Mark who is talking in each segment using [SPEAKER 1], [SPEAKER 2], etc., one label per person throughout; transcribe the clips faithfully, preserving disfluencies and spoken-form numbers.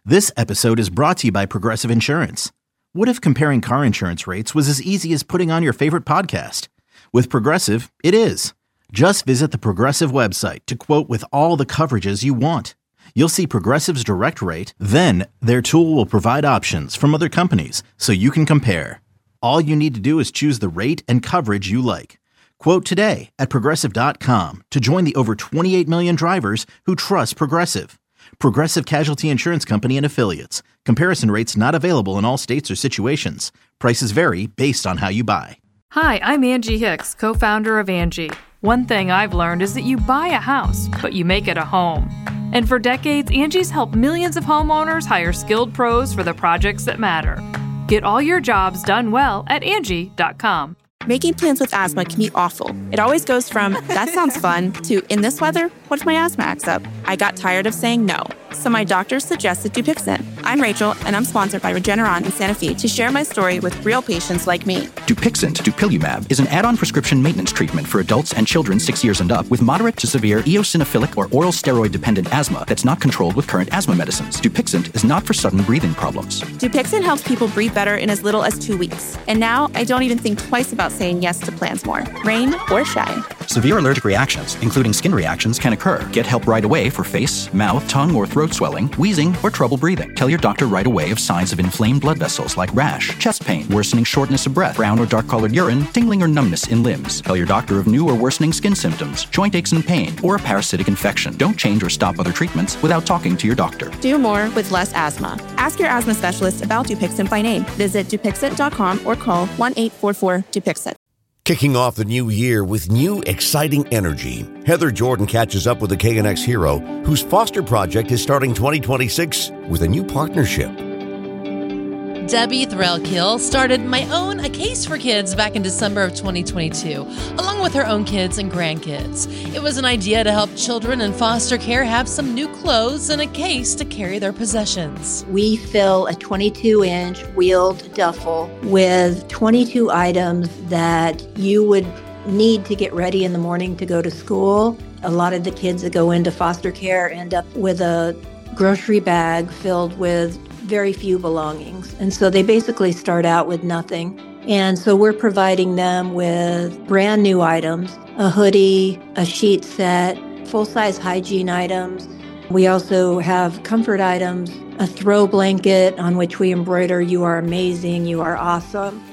[SPEAKER 1] This episode is brought to you by Progressive Insurance. What if comparing car insurance rates was as easy as putting on your favorite podcast? With Progressive, it is. Just visit the Progressive website to quote with all the coverages you want. You'll see Progressive's direct rate, then their tool will provide options from other companies so you can compare. All you need to do is choose the rate and coverage you like. Quote today at progressive dot com to join the over twenty-eight million drivers who trust Progressive. Progressive Casualty Insurance Company and Affiliates. Comparison rates not available in all states or situations. Prices vary based on how you buy.
[SPEAKER 2] Hi, I'm Angie Hicks, co-founder of Angie. One thing I've learned is that you buy a house, but you make it a home. And for decades, Angie's helped millions of homeowners hire skilled pros for the projects that matter. Get all your jobs done well at Angie dot com.
[SPEAKER 3] Making plans with asthma can be awful. It always goes from, that sounds fun, to, in this weather, what if my asthma acts up? I got tired of saying no, so my doctor suggested Dupixent. I'm Rachel, and I'm sponsored by Regeneron in Santa Fe to share my story with real patients like me.
[SPEAKER 4] Dupixent, dupilumab, is an add-on prescription maintenance treatment for adults and children six years and up with moderate to severe eosinophilic or oral steroid-dependent asthma that's not controlled with current asthma medicines. Dupixent is not for sudden breathing problems.
[SPEAKER 3] Dupixent helps people breathe better in as little as two weeks. And now, I don't even think twice about saying yes to plans more, rain or shine.
[SPEAKER 4] Severe allergic reactions, including skin reactions, can occur. Get help right away for face, mouth, tongue, or throat swelling, wheezing, or trouble breathing. Tell your doctor right away of signs of inflamed blood vessels like rash, chest pain, worsening shortness of breath, brown or dark-colored urine, tingling or numbness in limbs. Tell your doctor of new or worsening skin symptoms, joint aches and pain, or a parasitic infection. Don't change or stop other treatments without talking to your doctor.
[SPEAKER 3] Do more with less asthma. Ask your asthma specialist about Dupixent by name. Visit Dupixent dot com or call one eight four four Dupixent.
[SPEAKER 5] Kicking off the new year with new, exciting energy, Heather Jordan catches up with a K N X hero whose foster project is starting twenty twenty-six with a new partnership.
[SPEAKER 6] Debbie Threlkill started My Own, a Case for Kids back in December of twenty twenty-two, along with her own kids and grandkids. It was an idea to help children in foster care have some new clothes and a case to carry their possessions.
[SPEAKER 7] We fill a twenty-two inch wheeled duffel with twenty-two items that you would need to get ready in the morning to go to school. A lot of the kids that go into foster care end up with a grocery bag filled with very few belongings. And so they basically start out with nothing. And so we're providing them with brand new items, a hoodie, a sheet set, full-size hygiene items. We also have comfort items, a throw blanket on which we embroider, "You are amazing, you are awesome."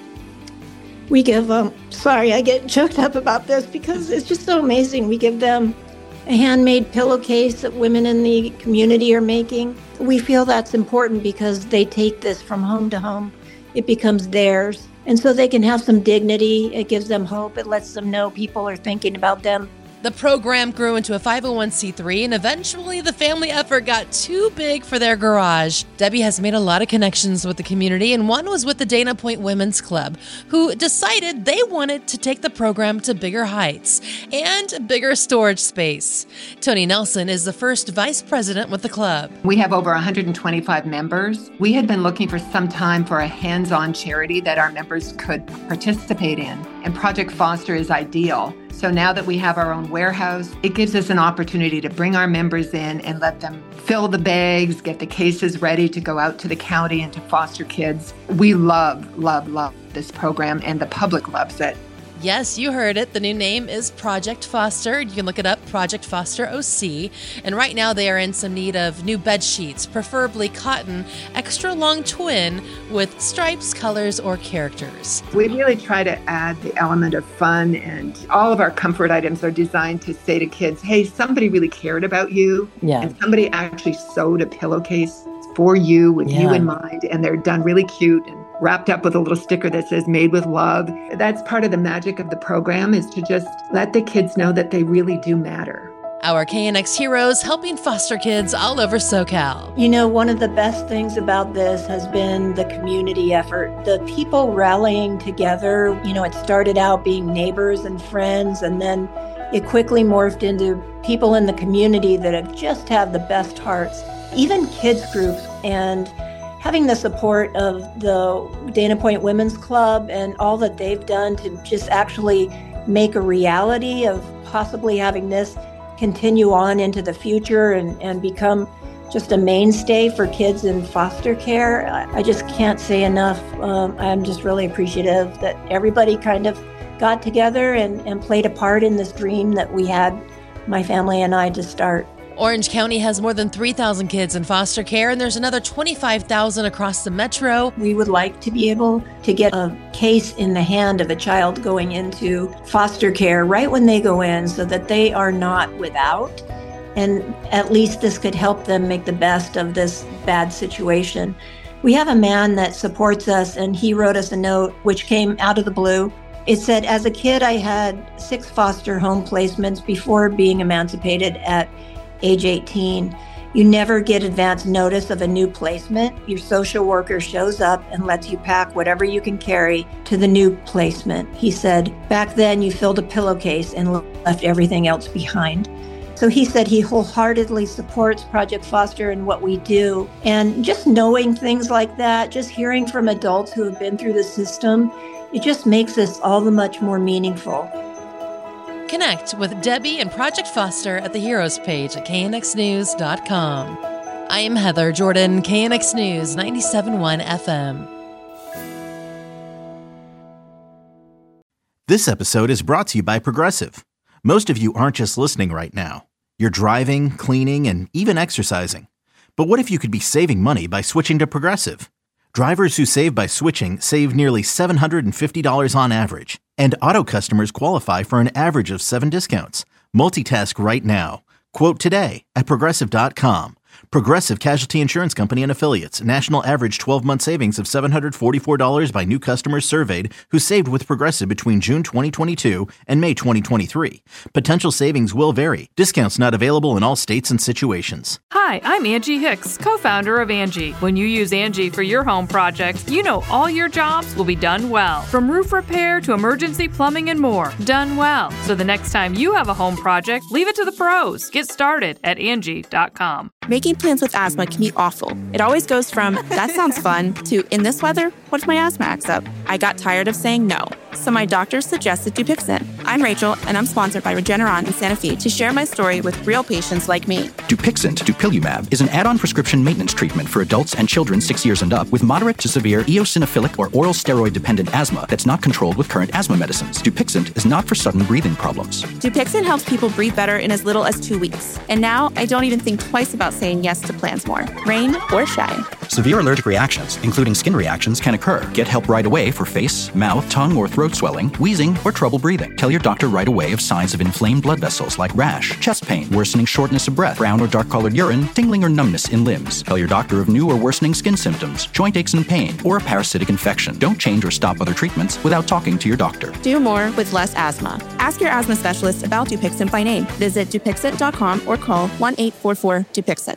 [SPEAKER 7] We give them, sorry, I get choked up about this because it's just so amazing. We give them a handmade pillowcase that women in the community are making. We feel that's important because they take this from home to home. It becomes theirs. And so they can have some dignity. It gives them hope. It lets them know people are thinking about them.
[SPEAKER 6] The program grew into a five oh one c three, and eventually the family effort got too big for their garage. Debbie has made a lot of connections with the community, and one was with the Dana Point Women's Club, who decided they wanted to take the program to bigger heights and bigger storage space. Tony Nelson is the first vice president with the club.
[SPEAKER 8] We have over one hundred twenty-five members. We had been looking for some time for a hands-on charity that our members could participate in, and Project Foster is ideal. So now that we have our own warehouse, it gives us an opportunity to bring our members in and let them fill the bags, get the cases ready to go out to the county and to foster kids. We love, love, love this program, and the public loves it.
[SPEAKER 6] Yes, you heard it. The new name is Project Foster. You can look it up, Project Foster O C. And right now they are in some need of new bed sheets, preferably cotton, extra long twin with stripes, colors, or characters.
[SPEAKER 8] We really try to add the element of fun, and all of our comfort items are designed to say to kids, hey, somebody really cared about you.
[SPEAKER 7] Yeah.
[SPEAKER 8] And somebody actually sewed a pillowcase for you with yeah. you in mind, and they're done really cute and wrapped up with a little sticker that says made with love. That's part of the magic of the program, is to just let the kids know that they really do matter.
[SPEAKER 6] Our K N X heroes helping foster kids all over SoCal.
[SPEAKER 7] You know, one of the best things about this has been the community effort, the people rallying together. You know, it started out being neighbors and friends, and then it quickly morphed into people in the community that have just have the best hearts, even kids groups, and having the support of the Dana Point Women's Club and all that they've done to just actually make a reality of possibly having this continue on into the future and, and become just a mainstay for kids in foster care. I just can't say enough. Um, I'm just really appreciative that everybody kind of got together and, and played a part in this dream that we had, my family and I, to start.
[SPEAKER 6] Orange County has more than three thousand kids in foster care, and there's another twenty-five thousand across the metro.
[SPEAKER 7] We would like to be able to get a case in the hand of a child going into foster care right when they go in so that they are not without. And at least this could help them make the best of this bad situation. We have a man that supports us, and he wrote us a note which came out of the blue. It said, as a kid, I had six foster home placements before being emancipated at age eighteen. You never get advance notice of a new placement. Your social worker shows up and lets you pack whatever you can carry to the new placement. He said, back then you filled a pillowcase and left everything else behind. So he said he wholeheartedly supports Project Foster and what we do. And just knowing things like that, just hearing from adults who have been through the system, it just makes this all the much more meaningful.
[SPEAKER 6] Connect with Debbie and Project Foster at the Heroes page at K N X news dot com. I am Heather Jordan, K N X News ninety-seven point one F M.
[SPEAKER 1] This episode is brought to you by Progressive. Most of you aren't just listening right now. You're driving, cleaning, and even exercising. But what if you could be saving money by switching to Progressive? Drivers who save by switching save nearly seven hundred fifty dollars on average. And auto customers qualify for an average of seven discounts. Multitask right now. Quote today at Progressive dot com. Progressive Casualty Insurance Company and Affiliates. National average twelve-month savings of seven hundred forty-four dollars by new customers surveyed who saved with Progressive between June twenty twenty-two and May twenty twenty-three. Potential savings will vary. Discounts not available in all states and situations.
[SPEAKER 2] Hi, I'm Angie Hicks, co-founder of Angie. When you use Angie for your home projects, you know all your jobs will be done well. From roof repair to emergency plumbing and more, done well. So the next time you have a home project, leave it to the pros. Get started at Angie dot com.
[SPEAKER 3] Making plans with asthma can be awful. It always goes from, that sounds fun, to, in this weather, what if my asthma acts up? I got tired of saying no, so my doctor suggested Dupixent. I'm Rachel, and I'm sponsored by Regeneron in Santa Fe to share my story with real patients like me.
[SPEAKER 4] Dupixent, dupilumab, is an add-on prescription maintenance treatment for adults and children six years and up with moderate to severe eosinophilic or oral steroid-dependent asthma that's not controlled with current asthma medicines. Dupixent is not for sudden breathing problems.
[SPEAKER 3] Dupixent helps people breathe better in as little as two weeks. And now I don't even think twice about saying yes to plans more, rain or shine.
[SPEAKER 4] Severe allergic reactions, including skin reactions, can occur. Get help right away for face, mouth, tongue, or throat swelling, wheezing, or trouble breathing. Tell your doctor right away of signs of inflamed blood vessels like rash, chest pain, worsening shortness of breath, brown or dark-colored urine, tingling or numbness in limbs. Tell your doctor of new or worsening skin symptoms, joint aches and pain, or a parasitic infection. Don't change or stop other treatments without talking to your doctor.
[SPEAKER 3] Do more with less asthma. Ask your asthma specialist about Dupixent by name. Visit Dupixent dot com or call one eight four four Dupixent.